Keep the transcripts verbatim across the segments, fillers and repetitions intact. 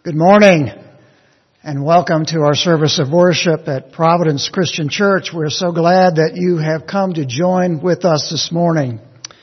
Good morning and welcome to our service of worship at Providence Christian Church. We're so glad that you have come to join with us this morning.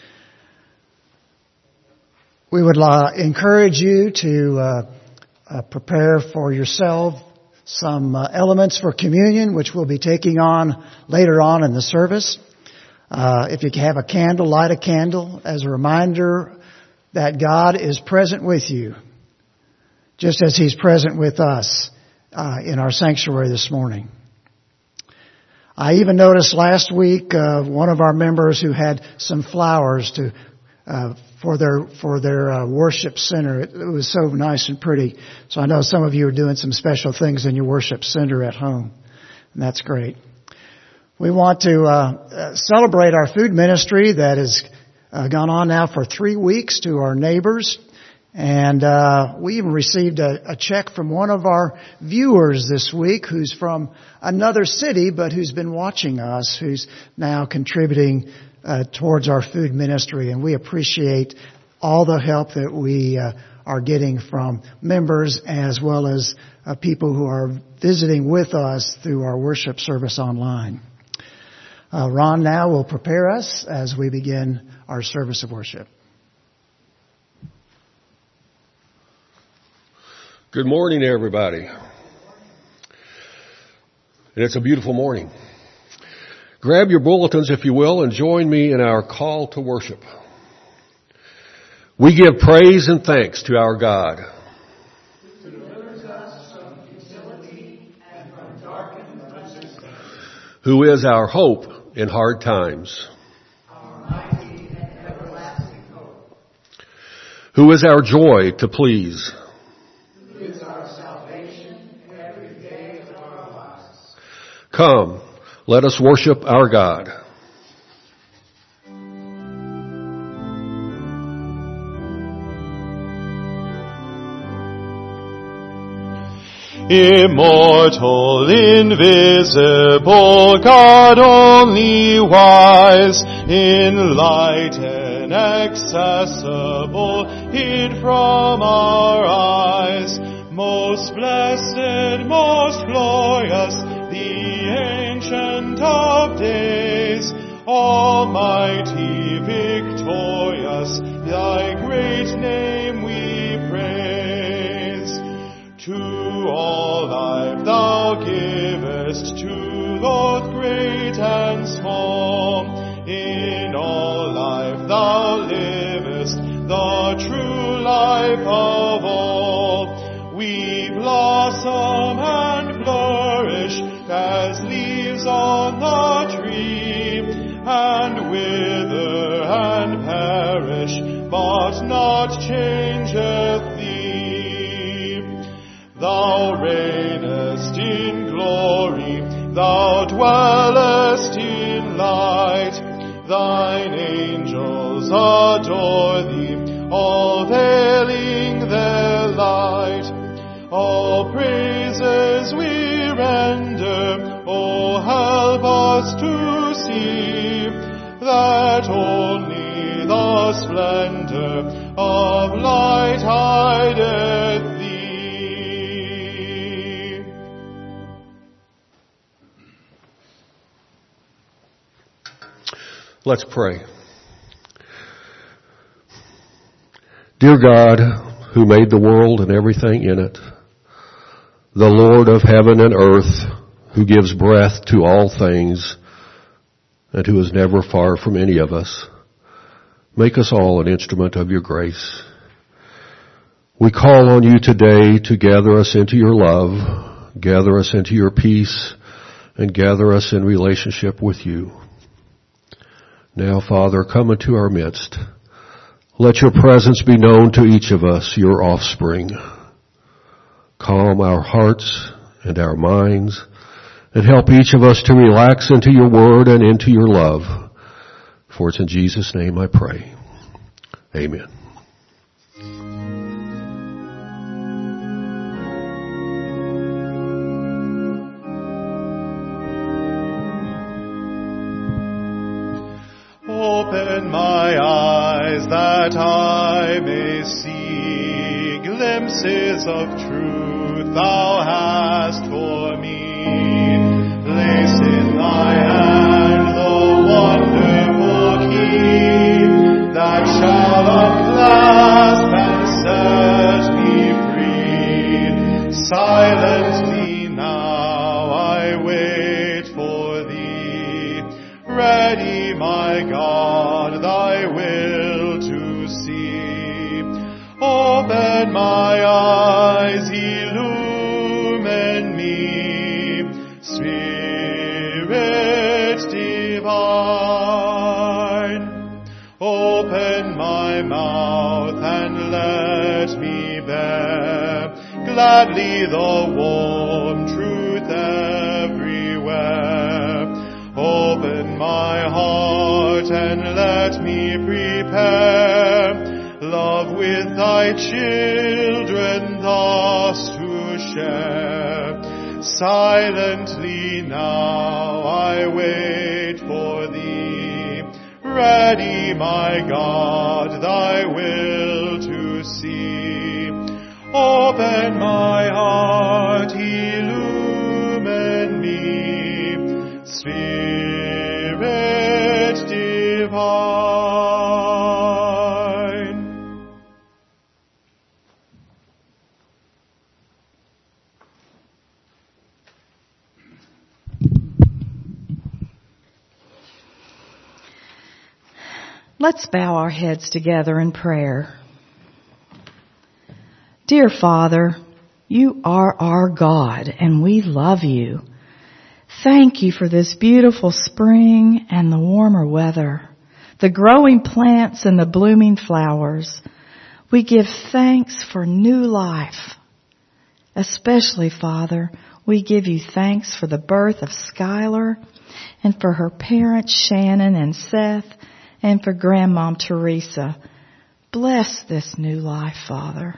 We would uh, encourage you to uh, uh, prepare for yourself some uh, elements for communion, which we'll be taking on later on in the service. Uh, if you have a candle, light a candle as a reminder that God is present with you, just as He's present with us uh, in our sanctuary this morning. I even noticed last week uh, one of our members who had some flowers to uh, for their for their uh, worship center. It, it was so nice and pretty. So I know some of you are doing some special things in your worship center at home, and that's great. We want to uh, uh, celebrate our food ministry that has uh, gone on now for three weeks to our neighbors. And uh we even received a, a check from one of our viewers this week who's from another city but who's been watching us, who's now contributing uh towards our food ministry. And we appreciate all the help that we uh, are getting from members as well as uh, people who are visiting with us through our worship service online. Uh, Ron now will prepare us as we begin our service of worship. Good morning, everybody. And it's a beautiful morning. Grab your bulletins, if you will, and join me in our call to worship. We give praise and thanks to our God, who delivers us from futility and from darkened places, who is our hope in hard times, our mighty and everlasting hope, who is our joy to please, is our salvation every day of our lives. Come, let us worship our God. Immortal, invisible, God only wise, in light inaccessible, hid from our eyes. Most blessed, most glorious, the Ancient of Days, Almighty, victorious, Thy great name we praise. To all life Thou givest, to both great and small. In all life Thou livest, the true life of all. We blossom and flourish as leaves on the tree, and wither and perish, but not changeth Thee. Thou reignest in glory, Thou dwellest in light. Thine angels adore Thee, all veiling their light. All praises we render, oh, help us to see that only the splendor of light hideth Thee. Let's pray. Dear God, who made the world and everything in it, the Lord of heaven and earth, who gives breath to all things, and who is never far from any of us, make us all an instrument of your grace. We call on you today to gather us into your love, gather us into your peace, and gather us in relationship with you. Now, Father, come into our midst. Let your presence be known to each of us, your offspring. Calm our hearts and our minds, and help each of us to relax into your word and into your love. For it's in Jesus' name I pray. Amen. Open my eyes that I may see glimpses of truth thou hast for me. Place in thy hand the wonderful key that shall unclasp and set me free. Silently now I wait for thee, ready, my God, thy will to see. Open my eyes, illumine me, Spirit divine. Open my mouth and let me bear gladly the warm truth everywhere. Open my heart and let me prepare love with thy children thus to share. Silently now I wait for thee, ready, my God, thy will to see. Open my heart, illumine me, Spirit divine. Let's bow our heads together in prayer. Dear Father, you are our God and we love you. Thank you for this beautiful spring and the warmer weather, the growing plants and the blooming flowers. We give thanks for new life. Especially, Father, we give you thanks for the birth of Skylar and for her parents Shannon and Seth and for Grandmom Teresa. Bless this new life, Father.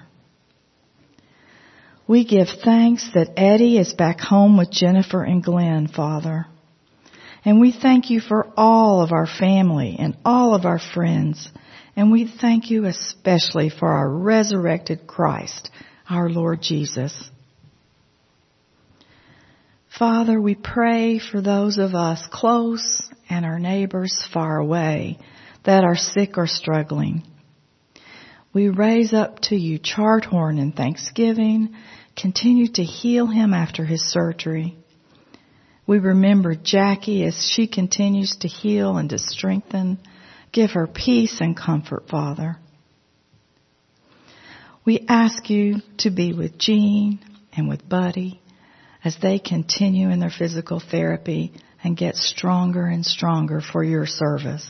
We give thanks that Eddie is back home with Jennifer and Glenn, Father. And we thank you for all of our family and all of our friends. And we thank you especially for our resurrected Christ, our Lord Jesus. Father, we pray for those of us close and our neighbors far away that are sick or struggling. We raise up to you Charthorn in thanksgiving. Continue to heal him after his surgery. We remember Jackie as she continues to heal and to strengthen. Give her peace and comfort, Father. We ask you to be with Jean and with Buddy as they continue in their physical therapy and get stronger and stronger for your service.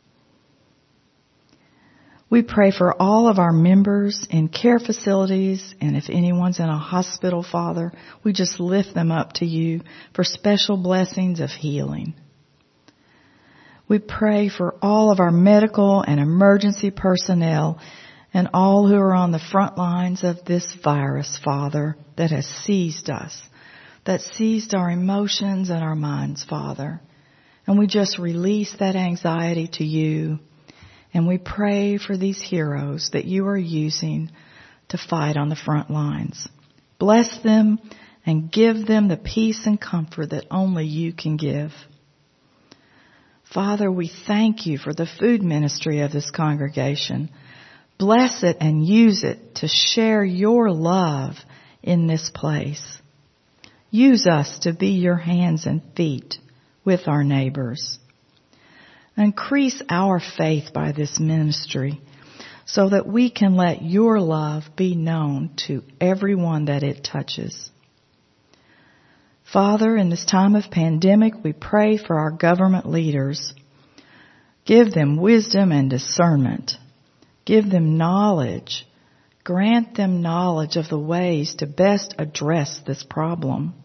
We pray for all of our members in care facilities, and if anyone's in a hospital, Father, we just lift them up to you for special blessings of healing. We pray for all of our medical and emergency personnel and all who are on the front lines of this virus, Father, that has seized us, that seized our emotions and our minds, Father. And we just release that anxiety to you. And we pray for these heroes that you are using to fight on the front lines. Bless them and give them the peace and comfort that only you can give. Father, we thank you for the food ministry of this congregation. Bless it and use it to share your love in this place. Use us to be your hands and feet with our neighbors. Increase our faith by this ministry so that we can let your love be known to everyone that it touches. Father, in this time of pandemic, we pray for our government leaders. Give them wisdom and discernment. Give them knowledge. Grant them knowledge of the ways to best address this problem.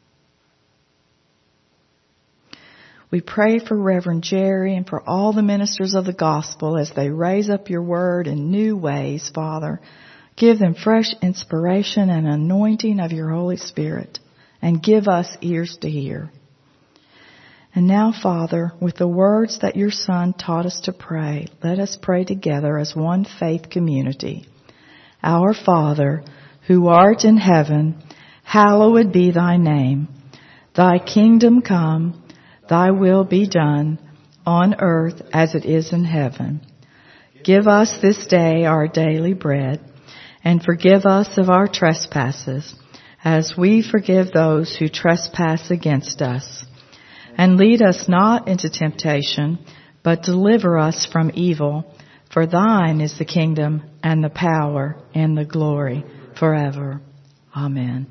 We pray for Reverend Jerry and for all the ministers of the gospel as they raise up your word in new ways, Father. Give them fresh inspiration and anointing of your Holy Spirit, and give us ears to hear. And now, Father, with the words that your Son taught us to pray, let us pray together as one faith community. Our Father, who art in heaven, hallowed be thy name. Thy kingdom come, thy will be done, on earth as it is in heaven. Give us this day our daily bread, and forgive us of our trespasses, as we forgive those who trespass against us. And lead us not into temptation, but deliver us from evil. For thine is the kingdom, and the power, and the glory, forever. Amen.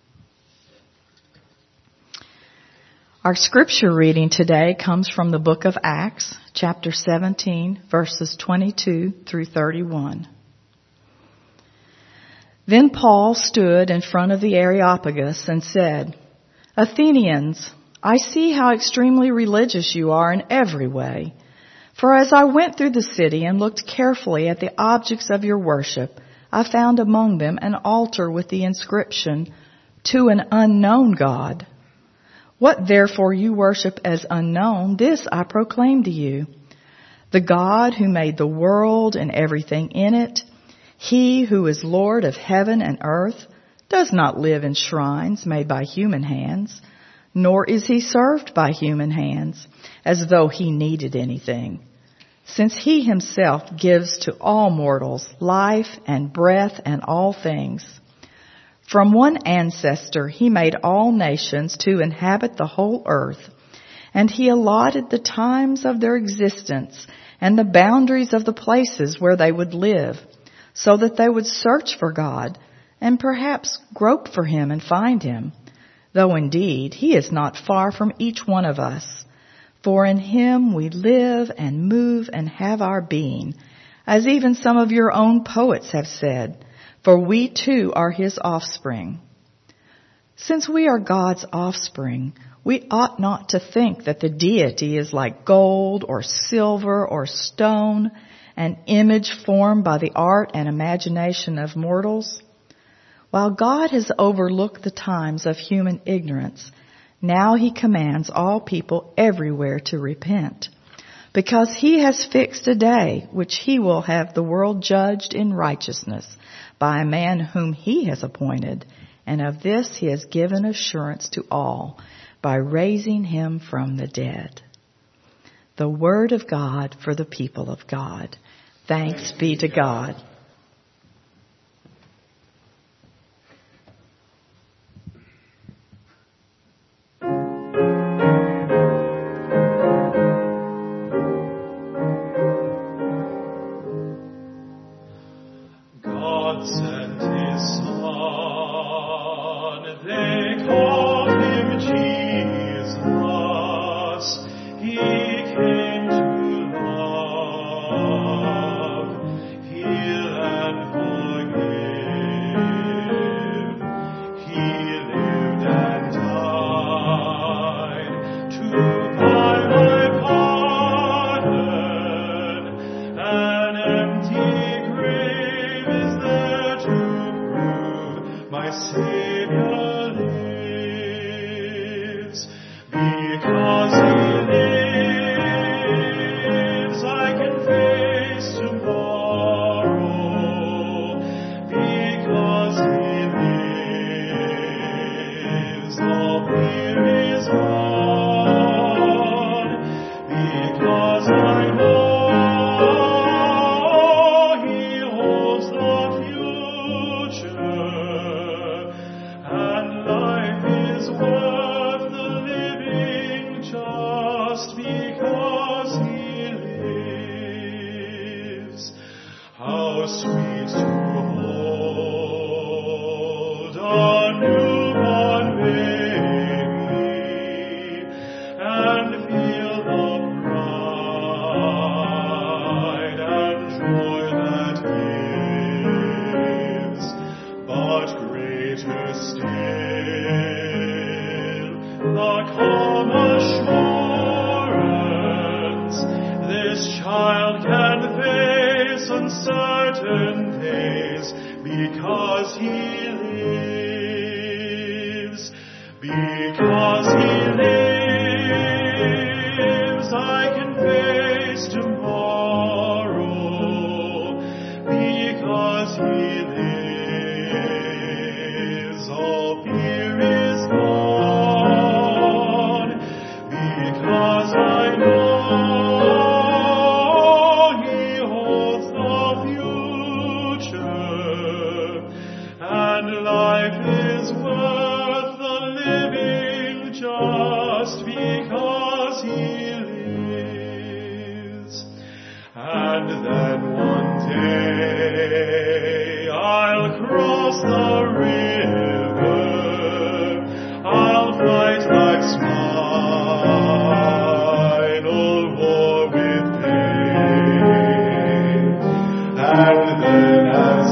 Our scripture reading today comes from the book of Acts, chapter seventeen, verses twenty-two through thirty-one. Then Paul stood in front of the Areopagus and said, Athenians, I see how extremely religious you are in every way. For as I went through the city and looked carefully at the objects of your worship, I found among them an altar with the inscription, To an unknown God. What therefore you worship as unknown, this I proclaim to you. The God who made the world and everything in it, He who is Lord of heaven and earth, does not live in shrines made by human hands, nor is He served by human hands, as though He needed anything, since He Himself gives to all mortals life and breath and all things. From one ancestor He made all nations to inhabit the whole earth, and He allotted the times of their existence and the boundaries of the places where they would live, so that they would search for God and perhaps grope for Him and find Him, though indeed He is not far from each one of us. For in Him we live and move and have our being, as even some of your own poets have said, for we too are His offspring. Since we are God's offspring, we ought not to think that the deity is like gold or silver or stone, an image formed by the art and imagination of mortals. While God has overlooked the times of human ignorance, now He commands all people everywhere to repent, because He has fixed a day which He will have the world judged in righteousness by a man whom He has appointed, and of this He has given assurance to all by raising Him from the dead. The word of God for the people of God. Thanks be to God. God sent His Son, they called Him Jesus. He came to love, heal and forgive. He lived and died to buy my pardon. An empty grave is there to prove my Savior lives. Because He lives, I can face tomorrow. Because He lives, all fear is gone. Because I know He holds the future, and life is worth the living just because He lives. How sweet to hold a newborn baby and feel the pride and joy that gives, but greater still, the calm assurance this child can face uncertain days because He lives. Because He lives, I can face tomorrow. Because He lives. And then one day I'll cross the river, I'll fight life's final war with pain. And then as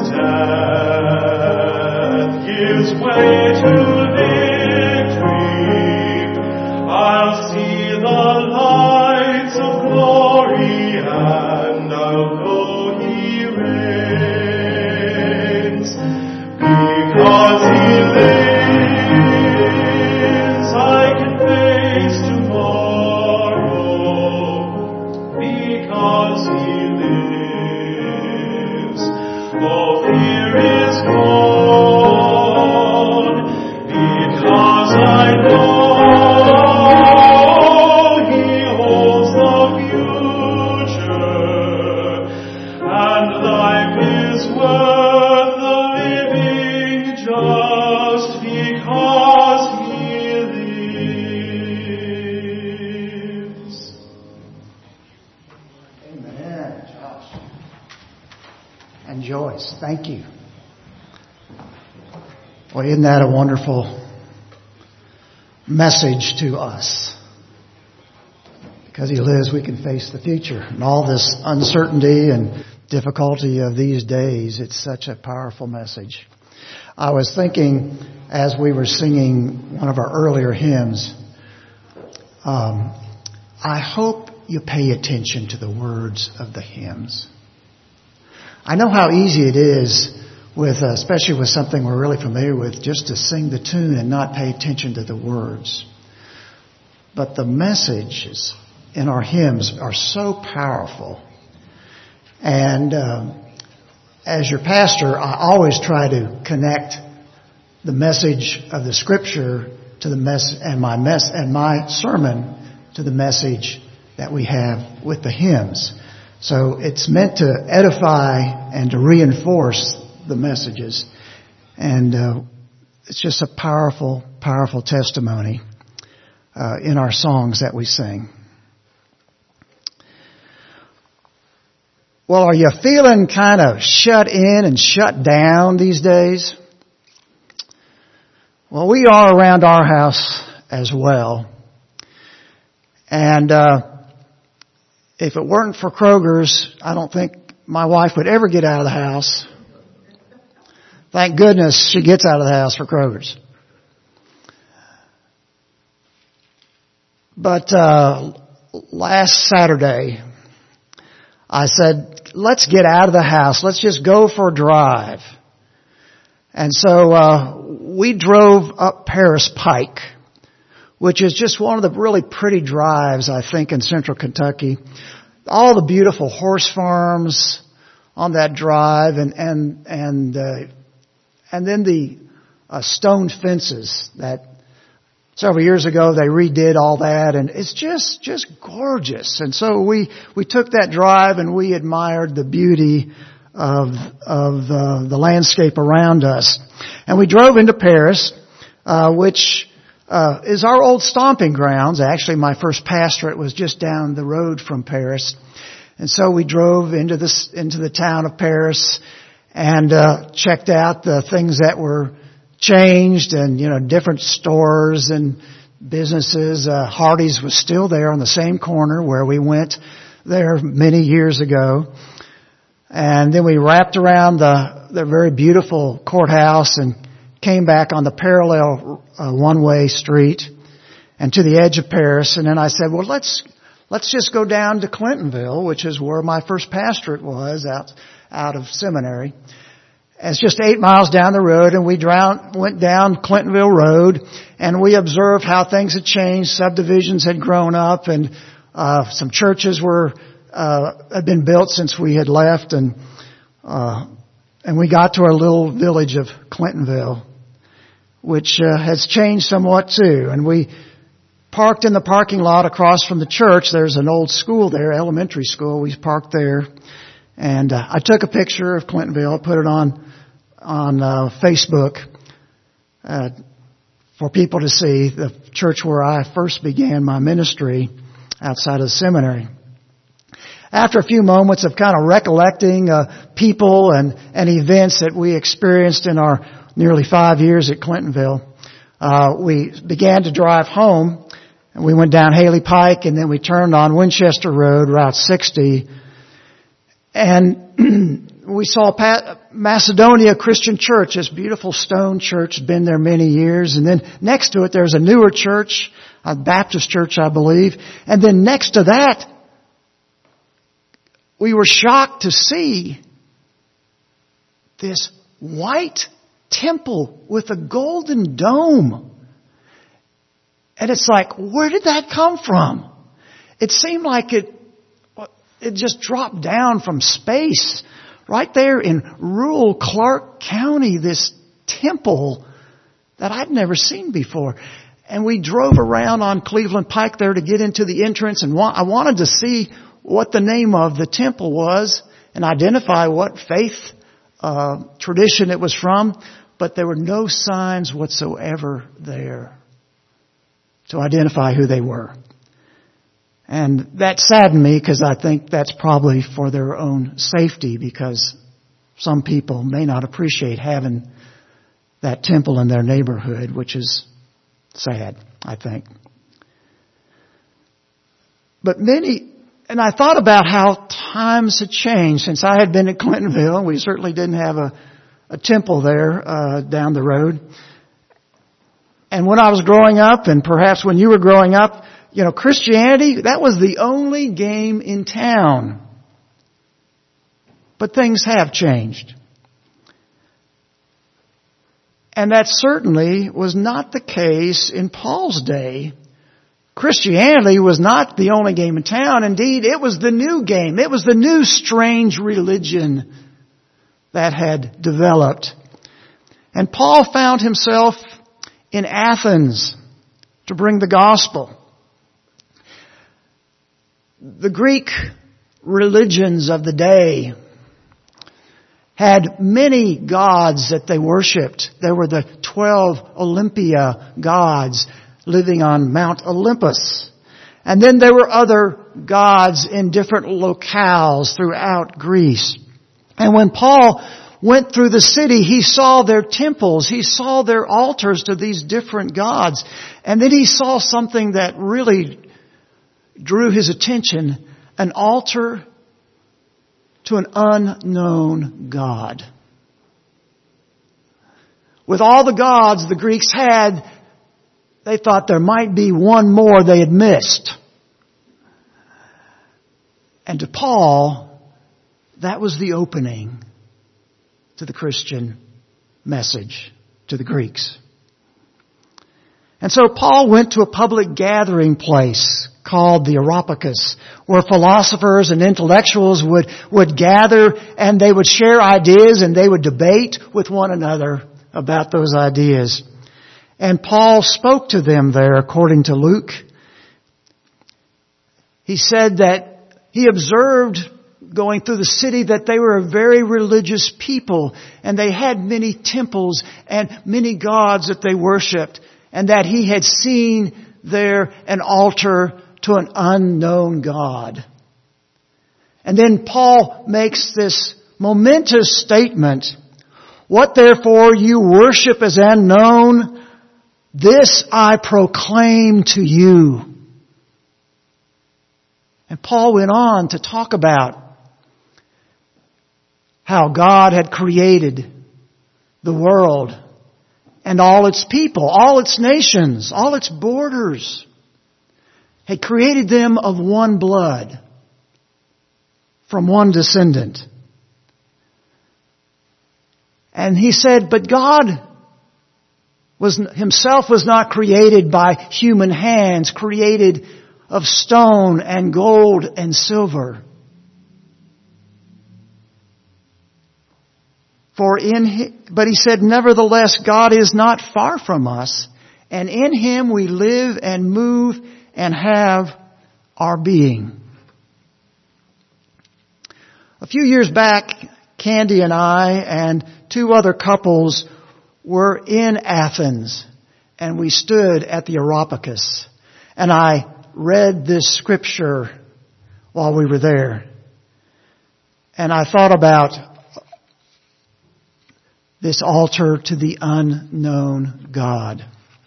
death gives way to victory, I'll see the lights of glory, and I'll know He reigns. Because He lives, I can face tomorrow. Because He lives, all fear is gone. Because I know He holds the future, and life is worth the living just because He lives. Amen, Josh. And Joyce, thank you. Well, isn't that a wonderful message to us? Because He lives, we can face the future. And all this uncertainty and difficulty of these days, it's such a powerful message. I was thinking as we were singing one of our earlier hymns, um, I hope you pay attention to the words of the hymns. I know how easy it is, with uh, especially with something we're really familiar with, just to sing the tune and not pay attention to the words. But the messages in our hymns are so powerful. And um, as your pastor, I always try to connect the message of the Scripture to the mess and my mess and my sermon to the message that we have with the hymns. So it's meant to edify and to reinforce the messages. And uh, it's just a powerful, powerful testimony uh, in our songs that we sing. Well, are you feeling kind of shut in and shut down these days? Well, we are around our house as well. And uh, if it weren't for Kroger's, I don't think my wife would ever get out of the house. Thank goodness she gets out of the house for Kroger's. But uh, last Saturday, I said, let's get out of the house. Let's just go for a drive. And so uh, we drove up Paris Pike, which is just one of the really pretty drives, I think, in central Kentucky. All the beautiful horse farms on that drive, and and and uh, and then the uh, stone fences that several years ago they redid all that, and it's just just gorgeous. And so we we took that drive and we admired the beauty of of uh, the landscape around us, and we drove into Paris, uh, which uh, is our old stomping grounds. Actually, my first pastorate was just down the road from Paris, and so we drove into this into the town of Paris and uh, checked out the things that were changed, and you know, different stores and businesses. Uh, Hardee's was still there on the same corner where we went there many years ago. And then we wrapped around the, the very beautiful courthouse and came back on the parallel uh, one-way street and to the edge of Paris. And then I said, well, let's let's just go down to Clintonville, which is where my first pastorate was, out out of seminary. It's just eight miles down the road, and we drown, went down Clintonville Road, and we observed how things had changed. Subdivisions had grown up, and uh, some churches were uh, had been built since we had left, and uh, and we got to our little village of Clintonville, which uh, has changed somewhat too. And we parked in the parking lot across from the church. There's an old school there, elementary school. We parked there, and uh, I took a picture of Clintonville, put it on. on uh, Facebook uh, for people to see, the church where I first began my ministry outside of the seminary. after a few moments of kind of recollecting uh, people and, and events that we experienced in our nearly five years at Clintonville, uh, we began to drive home. And we went down Haley Pike, and then we turned on Winchester Road, Route sixty. And we saw Pat- Macedonia Christian Church, this beautiful stone church, been there many years. And then next to it, there's a newer church, a Baptist church, I believe. And then next to that, we were shocked to see this white temple with a golden dome. And it's like, where did that come from? It seemed like it, it just dropped down from space. Right there in rural Clark County, this temple that I'd never seen before. And we drove around on Cleveland Pike there to get into the entrance, and I wanted to see what the name of the temple was and identify what faith uh, tradition it was from, but there were no signs whatsoever there to identify who they were. And that saddened me because I think that's probably for their own safety, because some people may not appreciate having that temple in their neighborhood, which is sad, I think. But many, and I thought about how times had changed since I had been at Clintonville. We certainly didn't have a, a temple there uh, down the road. And when I was growing up, and perhaps when you were growing up, you know, Christianity, that was the only game in town. But things have changed. And that certainly was not the case in Paul's day. Christianity was not the only game in town. Indeed, it was the new game. It was the new strange religion that had developed. And Paul found himself in Athens to bring the gospel. The Greek religions of the day had many gods that they worshipped. There were the twelve Olympia gods living on Mount Olympus. And then there were other gods in different locales throughout Greece. And when Paul went through the city, he saw their temples, he saw their altars to these different gods. And then he saw something that really drew his attention, an altar to an unknown God. With all the gods the Greeks had, they thought there might be one more they had missed. And to Paul, that was the opening to the Christian message to the Greeks. And so Paul went to a public gathering place called the Areopagus, where philosophers and intellectuals would, would gather, and they would share ideas, and they would debate with one another about those ideas. And Paul spoke to them there, according to Luke. He said that he observed going through the city that they were a very religious people, and they had many temples and many gods that they worshipped, and that he had seen there an altar to an unknown God. And then Paul makes this momentous statement, "What therefore you worship as unknown, this I proclaim to you." And Paul went on to talk about how God had created the world and all its people, all its nations, all its borders, had created them of one blood, from one descendant. And he said, but God was himself was not created by human hands, created of stone and gold and silver. For in, but he said, nevertheless, God is not far from us, and in Him we live and move and have our being. A few years back, Candy and I and two other couples were in Athens, and we stood at the Areopagus, and I read this scripture while we were there. And I thought about this altar to the unknown God.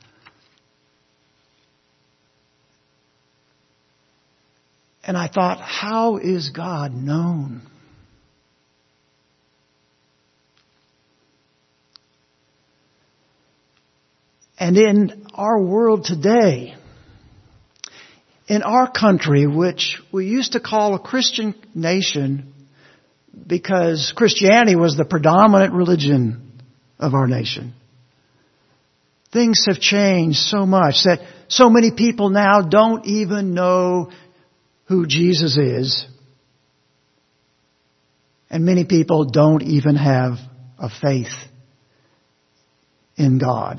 And I thought, how is God known? And in our world today, in our country, which we used to call a Christian nation because Christianity was the predominant religion of our nation, things have changed so much that so many people now don't even know who Jesus is. And many people don't even have a faith in God.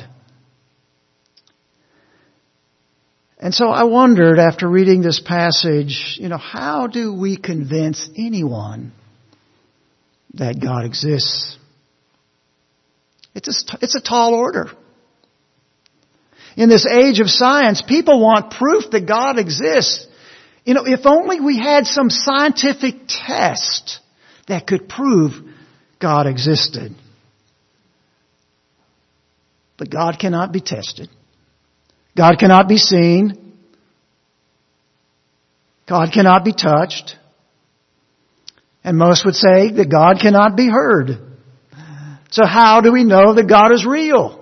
And so I wondered, after reading this passage, you know, how do we convince anyone that God exists? It's a, it's a tall order. In this age of science, people want proof that God exists. You know, if only we had some scientific test that could prove God existed. But God cannot be tested. God cannot be seen. God cannot be touched. And most would say that God cannot be heard. So how do we know that God is real?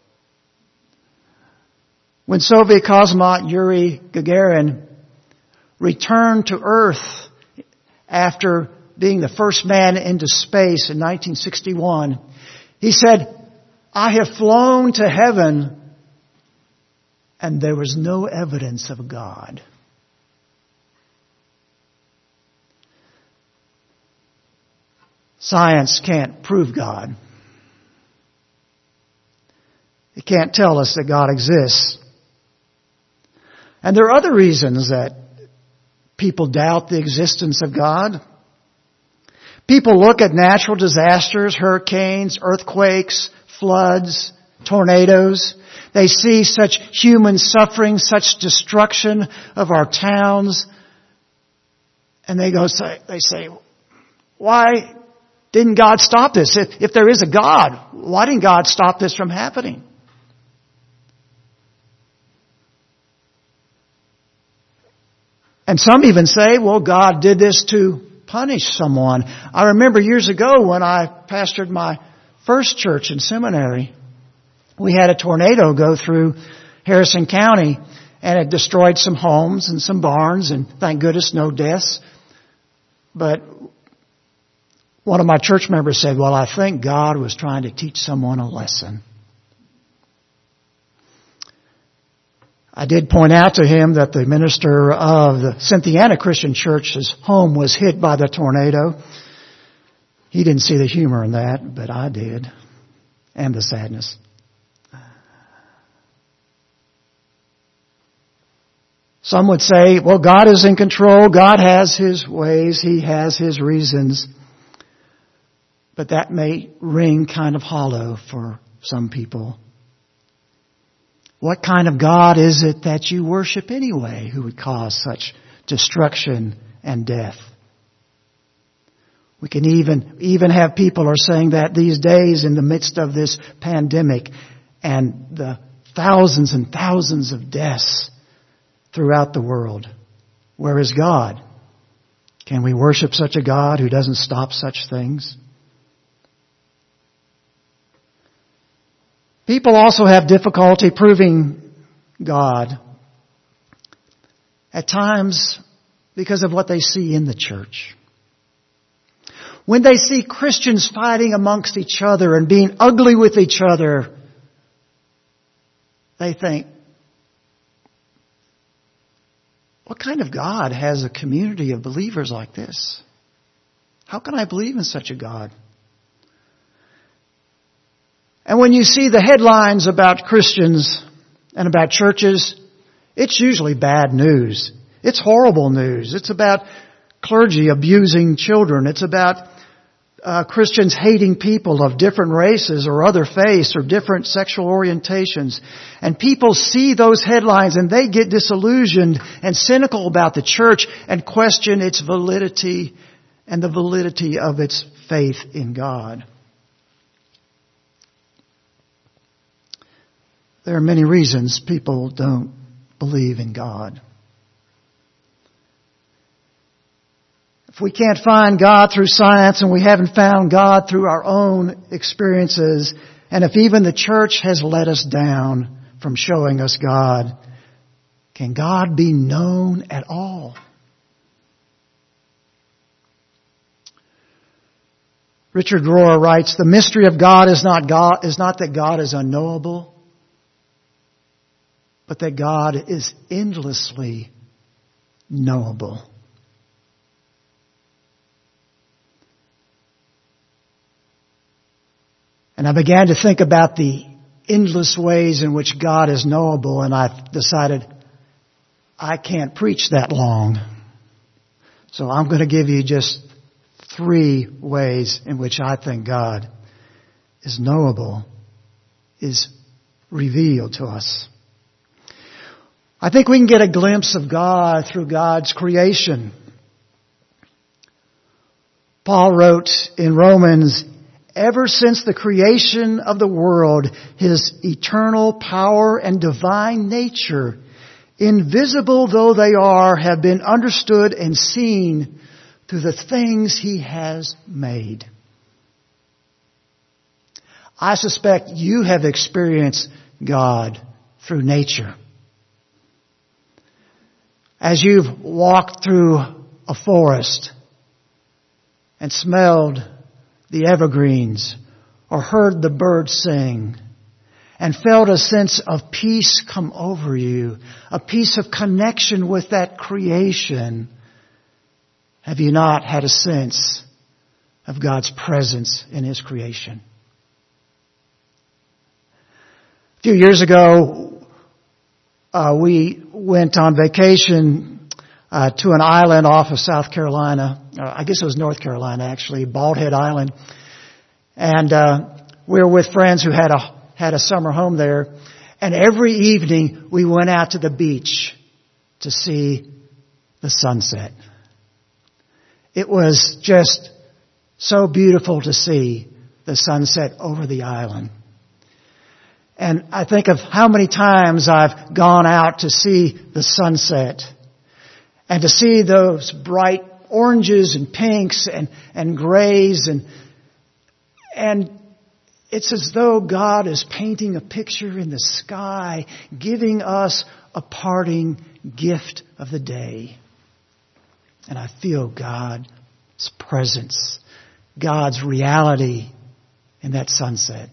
When Soviet cosmonaut Yuri Gagarin returned to Earth after being the first man into space in nineteen sixty-one, he said, "I have flown to heaven and there was no evidence of God." Science can't prove God. It can't tell us that God exists. And there are other reasons that people doubt the existence of God. People look at natural disasters, hurricanes, earthquakes, floods, tornadoes. They see such human suffering, such destruction of our towns. And they go say, they say, why didn't God stop this? If, if there is a God, why didn't God stop this from happening? And some even say, well, God did this to punish someone. I remember years ago when I pastored my first church in seminary, we had a tornado go through Harrison County, and it destroyed some homes and some barns, and thank goodness no deaths. But one of my church members said, well, I think God was trying to teach someone a lesson. I did point out to him that the minister of the Cynthiana Christian Church's home was hit by the tornado. He didn't see the humor in that, but I did. And the sadness. Some would say, well, God is in control. God has His ways. He has His reasons. But that may ring kind of hollow for some people. What kind of God is it that you worship anyway who would cause such destruction and death? We can even, even have people are saying that these days in the midst of this pandemic and the thousands and thousands of deaths throughout the world. Where is God? Can we worship such a God who doesn't stop such things? People also have difficulty proving God at times because of what they see in the church. When they see Christians fighting amongst each other and being ugly with each other, they think, what kind of God has a community of believers like this? How can I believe in such a God? And when you see the headlines about Christians and about churches, it's usually bad news. It's horrible news. It's about clergy abusing children. It's about uh, Christians hating people of different races or other faiths or different sexual orientations. And people see those headlines and they get disillusioned and cynical about the church and question its validity and the validity of its faith in God. There are many reasons people don't believe in God. If we can't find God through science and we haven't found God through our own experiences, and if even the church has let us down from showing us God, can God be known at all? Richard Rohr writes, "The mystery of God is not God is not that God is unknowable, but that God is endlessly knowable." And I began to think about the endless ways in which God is knowable, and I decided I can't preach that long. So I'm going to give you just three ways in which I think God is knowable, is revealed to us. I think we can get a glimpse of God through God's creation. Paul wrote in Romans, "Ever since the creation of the world, His eternal power and divine nature, invisible though they are, have been understood and seen through the things He has made." I suspect you have experienced God through nature. As you've walked through a forest and smelled the evergreens or heard the birds sing and felt a sense of peace come over you, a piece of connection with that creation, have you not had a sense of God's presence in His creation? A few years ago, uh, we went on vacation uh, to an island off of South Carolina. Uh, I guess it was North Carolina, actually, Bald Head Island. And uh, we were with friends who had a had a summer home there. And every evening we went out to the beach to see the sunset. It was just so beautiful to see the sunset over the island. And I think of how many times I've gone out to see the sunset and to see those bright oranges and pinks and, and grays, and and it's as though God is painting a picture in the sky, giving us a parting gift of the day. And I feel God's presence, God's reality in that sunset.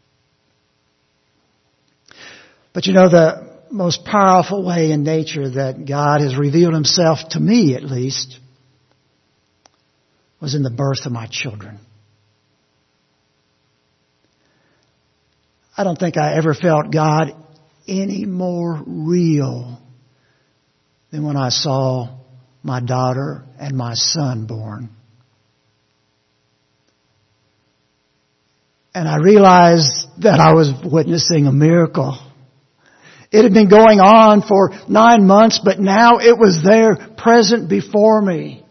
But you know, the most powerful way in nature that God has revealed Himself, to me at least, was in the birth of my children. I don't think I ever felt God any more real than when I saw my daughter and my son born. And I realized that I was witnessing a miracle. It had been going on for nine months, but now it was there, present before me.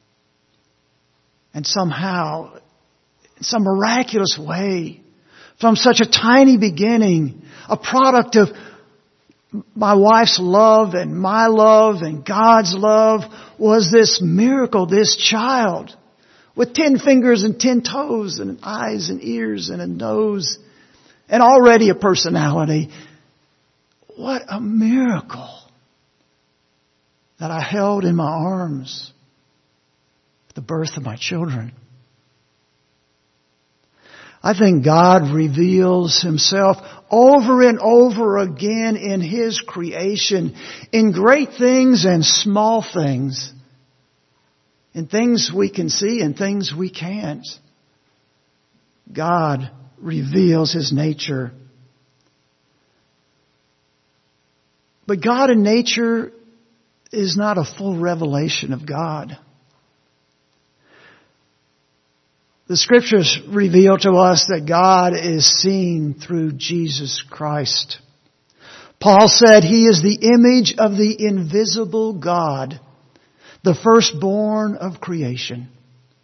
And somehow, in some miraculous way, from such a tiny beginning, a product of my wife's love and my love and God's love, was this miracle, this child with ten fingers and ten toes and eyes and ears and a nose and already a personality. What a miracle that I held in my arms at the birth of my children. I think God reveals Himself over and over again in His creation, in great things and small things, in things we can see and things we can't. God reveals His nature. But God in nature is not a full revelation of God. The Scriptures reveal to us that God is seen through Jesus Christ. Paul said He is the image of the invisible God, the firstborn of creation.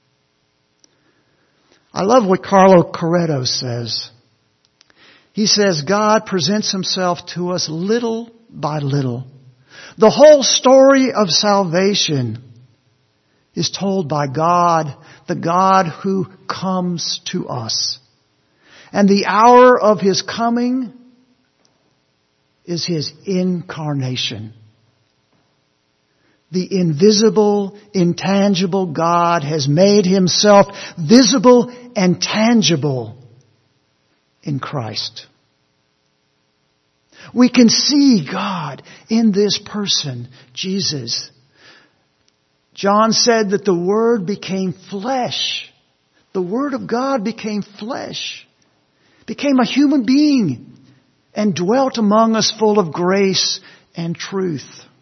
I love what Carlo Corretto says. He says, God presents Himself to us little by little. The whole story of salvation is told by God, the God who comes to us. And the hour of His coming is His incarnation. The invisible, intangible God has made Himself visible and tangible in Christ. We can see God in this person, Jesus. John said that the Word became flesh. The Word of God became flesh, became a human being, and dwelt among us full of grace and truth.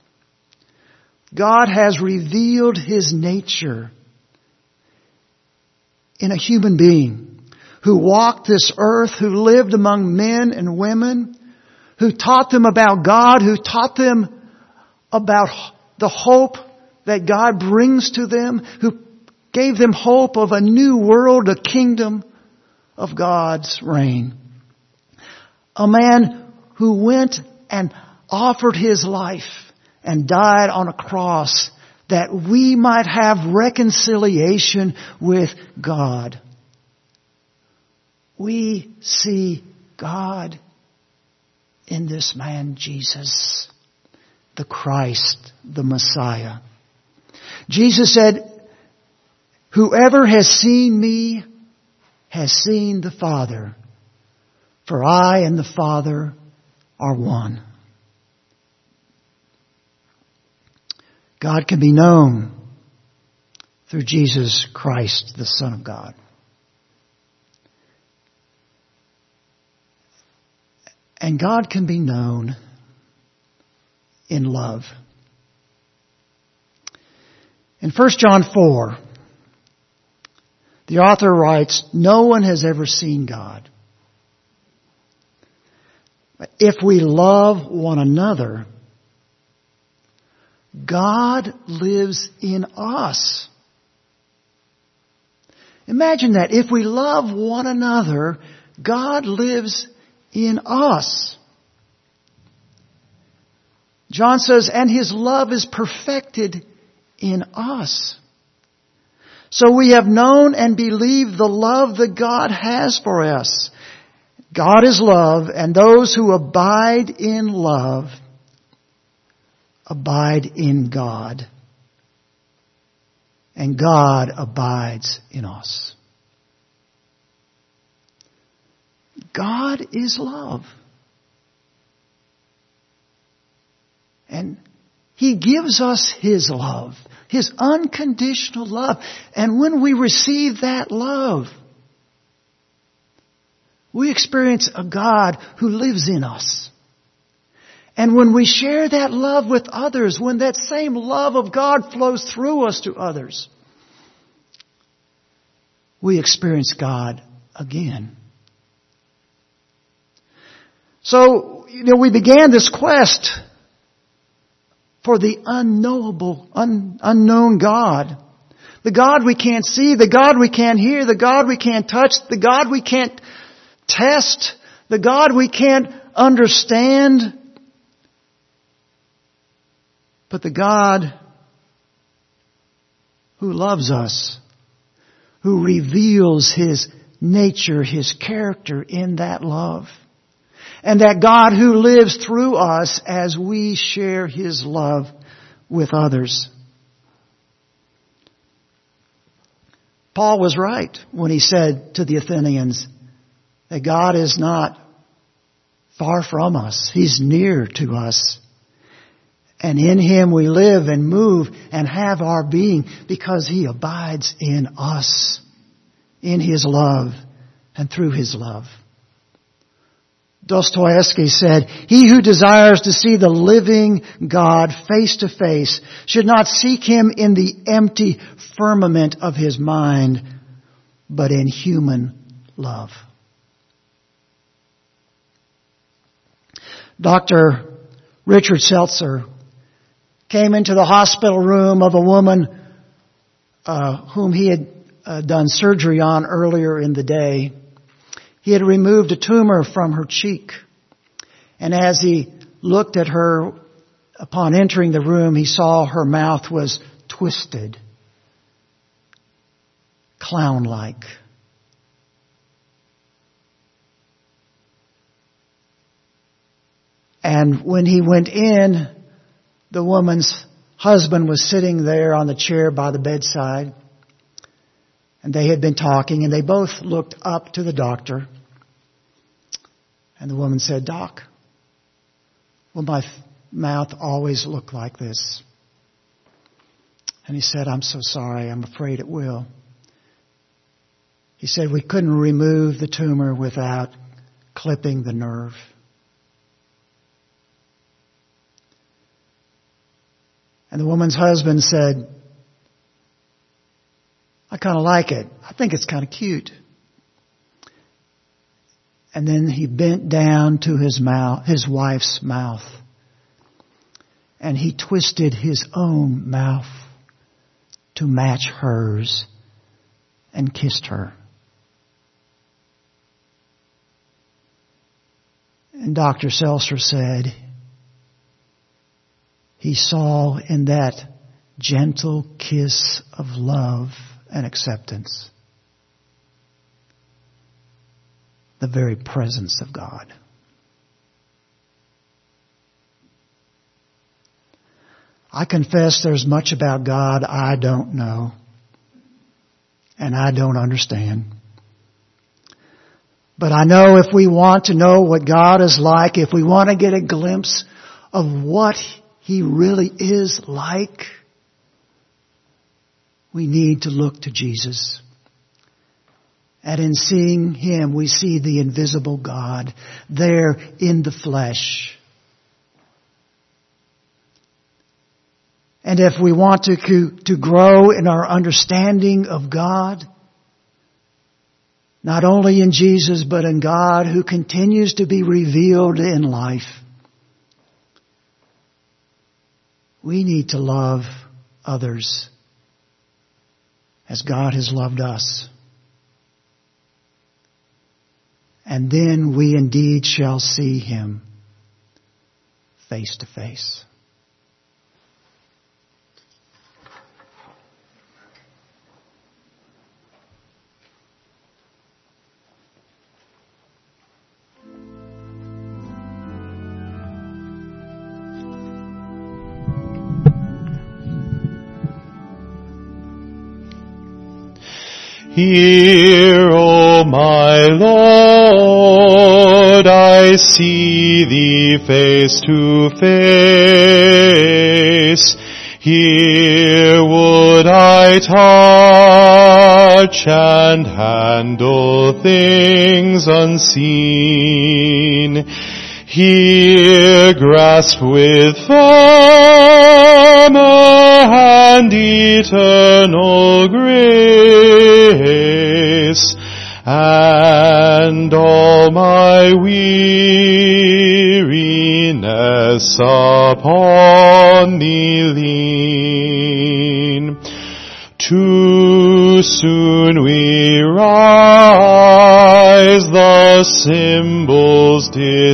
God has revealed His nature in a human being who walked this earth, who lived among men and women, who taught them about God, who taught them about the hope that God brings to them, who gave them hope of a new world, a kingdom of God's reign. A man who went and offered His life and died on a cross that we might have reconciliation with God. We see God in this man, Jesus, the Christ, the Messiah. Jesus said, whoever has seen me has seen the Father, for I and the Father are one. God can be known through Jesus Christ, the Son of God. And God can be known in love. In First John four, the author writes, no one has ever seen God. But if we love one another, God lives in us. Imagine that. If we love one another, God lives in us. John says, and His love is perfected in us. So we have known and believed the love that God has for us. God is love, and those who abide in love abide in God, and God abides in us. God is love. And He gives us His love, His unconditional love. And when we receive that love, we experience a God who lives in us. And when we share that love with others, when that same love of God flows through us to others, we experience God again. So, you know, we began this quest for the unknowable, un, unknown God. The God we can't see, the God we can't hear, the God we can't touch, the God we can't test, the God we can't understand. But the God who loves us, who reveals His nature, His character in that love. And that God who lives through us as we share His love with others. Paul was right when he said to the Athenians that God is not far from us. He's near to us. And in Him we live and move and have our being because He abides in us, in His love and through His love. Dostoevsky said, he who desires to see the living God face to face should not seek Him in the empty firmament of his mind, but in human love. Doctor Richard Seltzer came into the hospital room of a woman uh, whom he had uh, done surgery on earlier in the day. He had removed a tumor from her cheek. And as he looked at her upon entering the room, he saw her mouth was twisted, clown-like. And when he went in, the woman's husband was sitting there on the chair by the bedside. And they had been talking, and they both looked up to the doctor. And the woman said, "Doc, will my f- mouth always look like this?" And he said, "I'm so sorry. I'm afraid it will." He said, "We couldn't remove the tumor without clipping the nerve." And the woman's husband said, "I kind of like it. I think it's kind of cute." And then he bent down to his mouth, his wife's mouth, and he twisted his own mouth to match hers and kissed her. And Doctor Seltzer said he saw in that gentle kiss of love and acceptance the very presence of God. I confess there's much about God I don't know and I don't understand. But I know if we want to know what God is like, if we want to get a glimpse of what He really is like, we need to look to Jesus. And in seeing Him, we see the invisible God there in the flesh. And if we want to, to grow in our understanding of God, not only in Jesus, but in God who continues to be revealed in life, we need to love others as God has loved us. And then we indeed shall see Him face to face. Hear, O my Lord, I see Thee face to face. Here would I touch and handle things unseen. Here grasp with firmer hand eternal grace, and all my weariness upon Thee lean. Too soon we rise, the symbols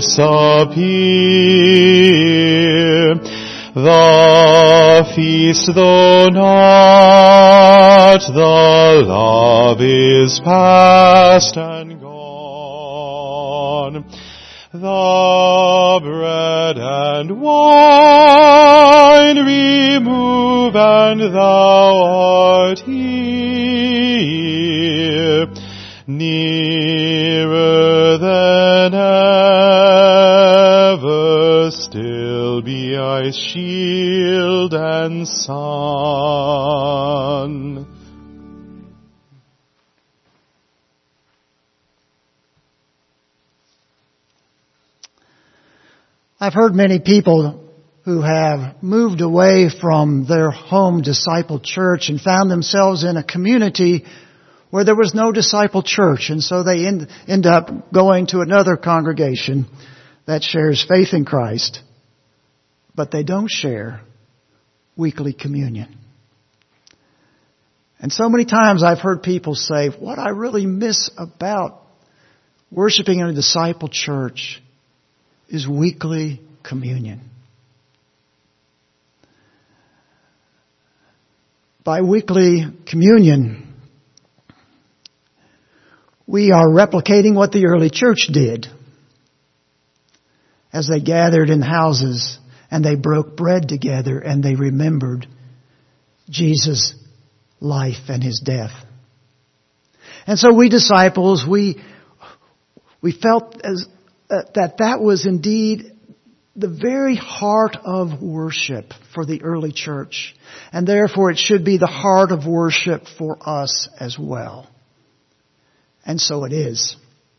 disappear. The feast, though not, the love is past and gone. The bread and wine remove, and Thou art here, nearer than ever, still be I shield and sun. I've heard many people who have moved away from their home disciple church and found themselves in a community where there was no disciple church, and so they end, end up going to another congregation that shares faith in Christ, but they don't share weekly communion. And so many times I've heard people say, what I really miss about worshiping in a disciple church is weekly communion. By weekly communion, we are replicating what the early church did as they gathered in houses and they broke bread together and they remembered Jesus' life and His death. And so we disciples, we we felt as uh, that that was indeed the very heart of worship for the early church. And therefore it should be the heart of worship for us as well. And so it is.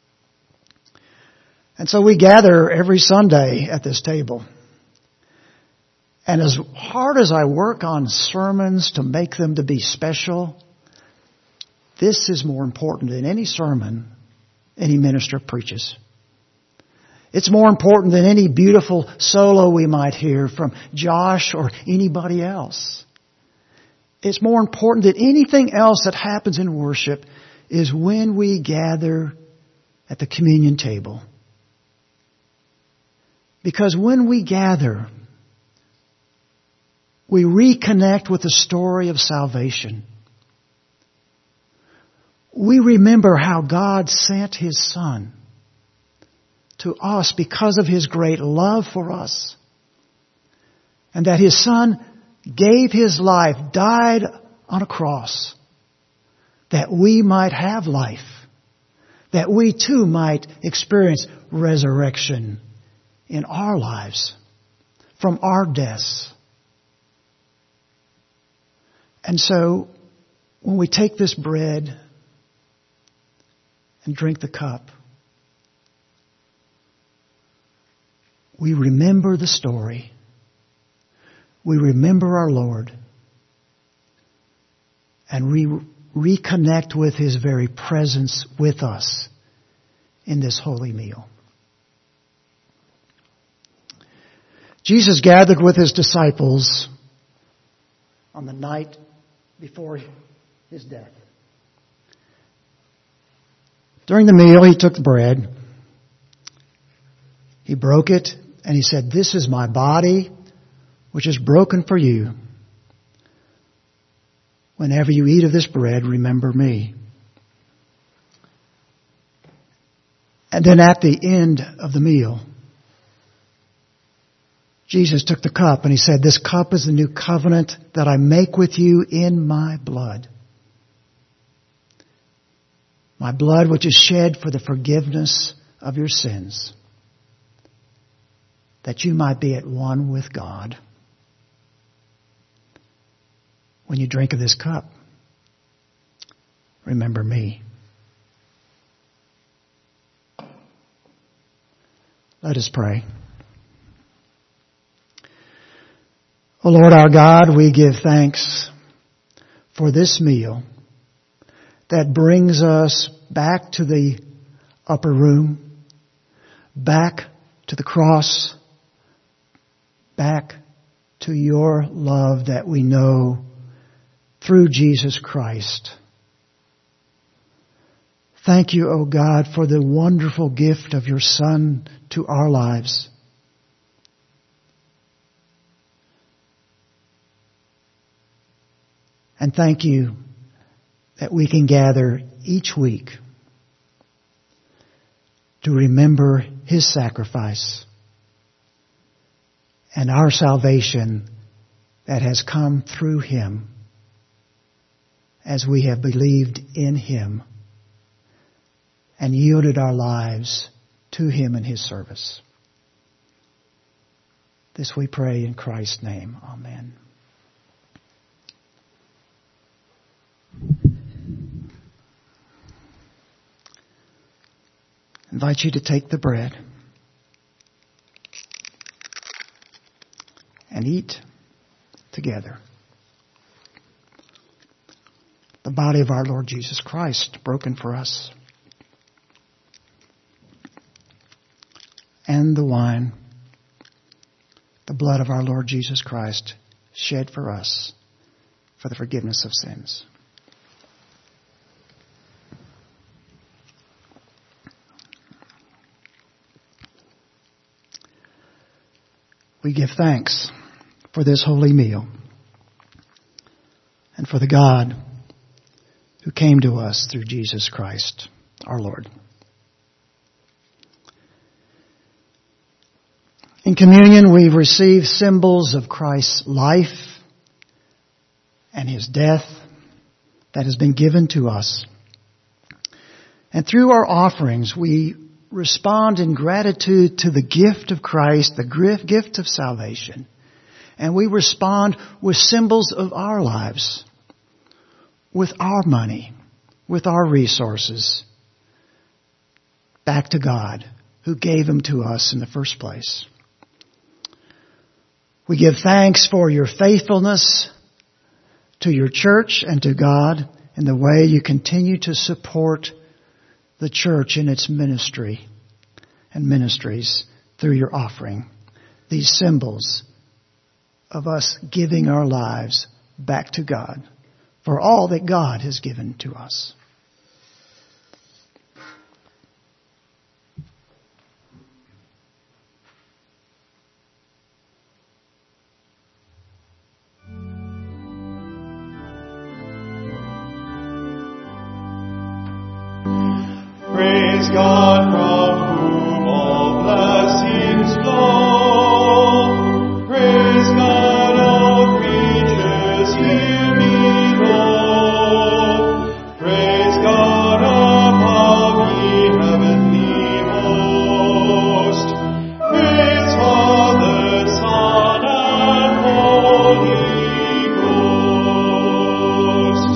And so we gather every Sunday at this table. And as hard as I work on sermons to make them to be special, this is more important than any sermon any minister preaches. It's more important than any beautiful solo we might hear from Josh or anybody else. It's more important than anything else that happens in worship is when we gather at the communion table. Because when we gather, we reconnect with the story of salvation. We remember how God sent His Son to us because of His great love for us. And that His Son gave His life, died on a cross, that we might have life, that we too might experience resurrection in our lives from our deaths. And so, when we take this bread and drink the cup, we remember the story. We remember our Lord. And we reconnect with His very presence with us in this holy meal. Jesus gathered with His disciples on the night before His death. During the meal, He took the bread. He broke it and He said, "This is my body, which is broken for you. Whenever you eat of this bread, remember me." And then at the end of the meal, Jesus took the cup and He said, "This cup is the new covenant that I make with you in my blood. My blood which is shed for the forgiveness of your sins, that you might be at one with God." When you drink of this cup, remember me. Let us pray. O Lord our God, we give thanks for this meal that brings us back to the upper room, back to the cross, back to your love that we know through Jesus Christ. Thank you, O God, for the wonderful gift of your Son to our lives. And thank you that we can gather each week to remember His sacrifice and our salvation that has come through Him as we have believed in Him and yielded our lives to Him in His service. This we pray in Christ's name. Amen. I invite you to take the bread and eat together the body of our Lord Jesus Christ broken for us, and the wine, the blood of our Lord Jesus Christ shed for us for the forgiveness of sins. we give thanks for this holy meal and for the God who came to us through Jesus Christ, our Lord. In communion, we receive symbols of Christ's life and His death that has been given to us. And through our offerings, we respond in gratitude to the gift of Christ, the gift of salvation. And we respond with symbols of our lives, with our money, with our resources, back to God, who gave them to us in the first place. We give thanks for your faithfulness to your church and to God in the way you continue to support the church in its ministry and ministries through your offering. These symbols of us giving our lives back to God for all that God has given to us. Praise God from whom all blessings flow. Praise God, all creatures hear below. Praise God above, ye heavenly host. Praise Father, Son, and Holy Ghost.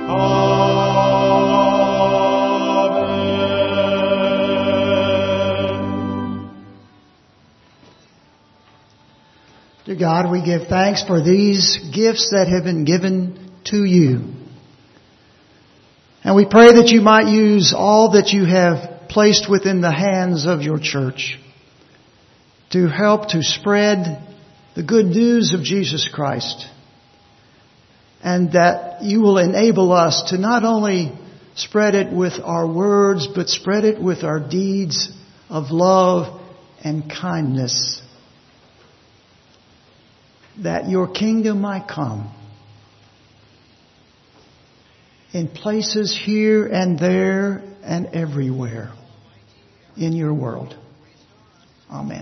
Dear God, we give thanks for these gifts that have been given to you. And we pray that you might use all that you have placed within the hands of your church to help to spread the good news of Jesus Christ. And that you will enable us to not only spread it with our words, but spread it with our deeds of love and kindness, that your kingdom might come in places here and there and everywhere in your world. Amen.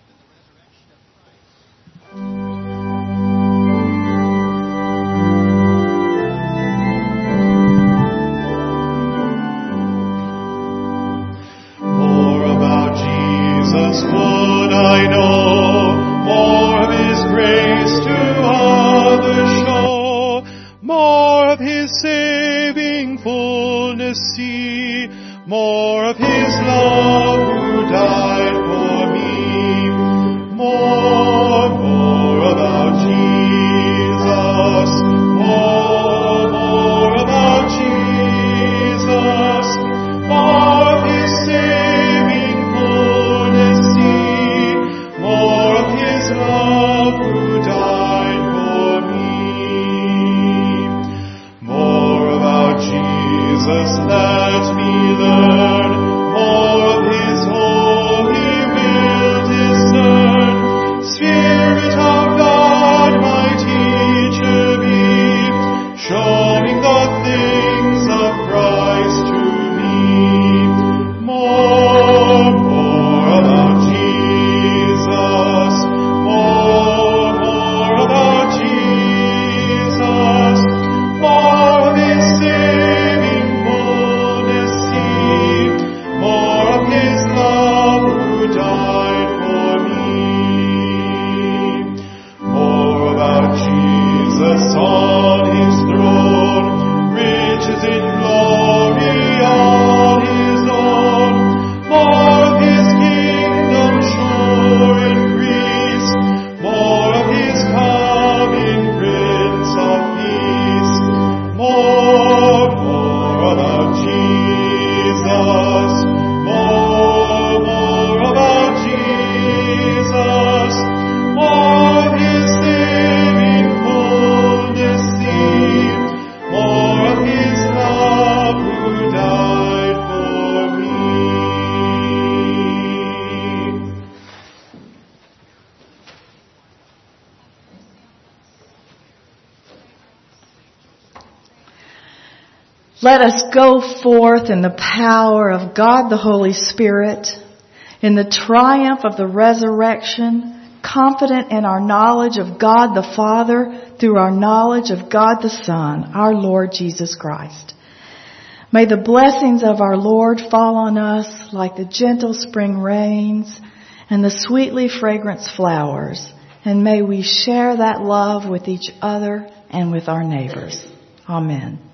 More about Jesus would I know, more of His grace to others show, more of His saving fullness see, more of His love who died for me, more, more about Jesus, more, more about Jesus, more of His saving fullness see, more of His love who died for me, more about Jesus let me learn, more of His holy will discern, Spirit of God my teacher be, showing the things of Christ to me, more, more about Jesus, more, more about Jesus, more of His saving fullness see, Let us go forth in the power of God the Holy Spirit, in the triumph of the resurrection, confident in our knowledge of God the Father through our knowledge of God the Son, our Lord Jesus Christ. May the blessings of our Lord fall on us like the gentle spring rains and the sweetly fragrant flowers, and may we share that love with each other and with our neighbors. Amen.